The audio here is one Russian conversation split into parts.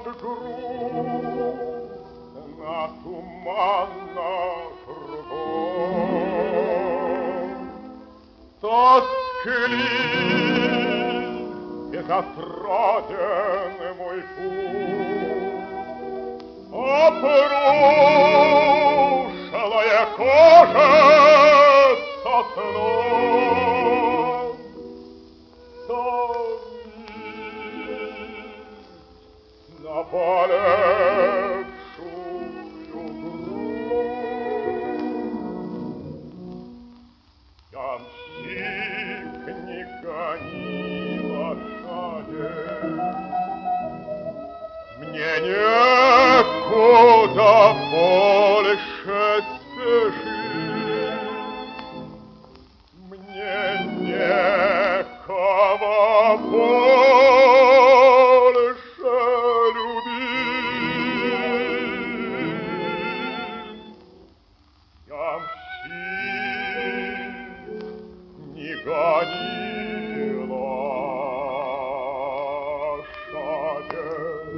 грустно, туманно кругом. Тосклив и затратен мой путь, опрушилая кожа сосном. Наболевшую грудь. Ямщик, не гони лошадей, мне некуда больше спешить, мне некого больше любить. Ямщик, не гони лошадей.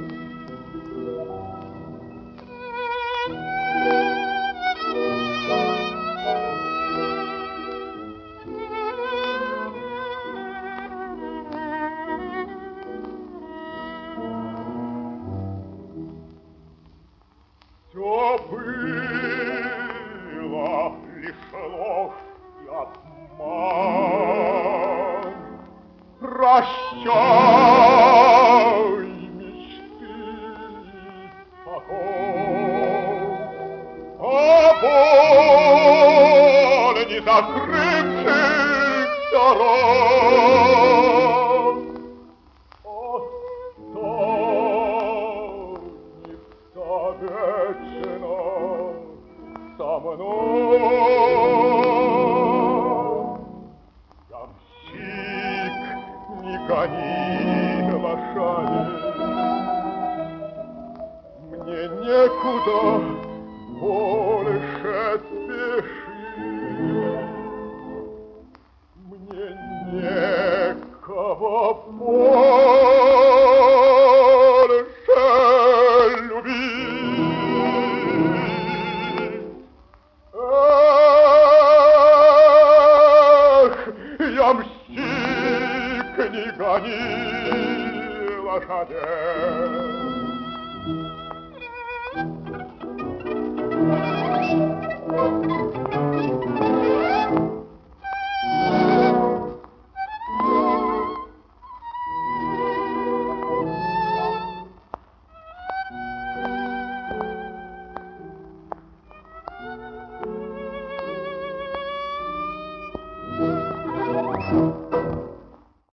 Всё было лишь ложь и обман. Прощай, мечты покой, а боль не закрывшихся ран. Вечно со мной. Ямщик, не гони лошадей, мне некуда больше спешить, мне некого больше любить. Ямщик, не гони лошадей.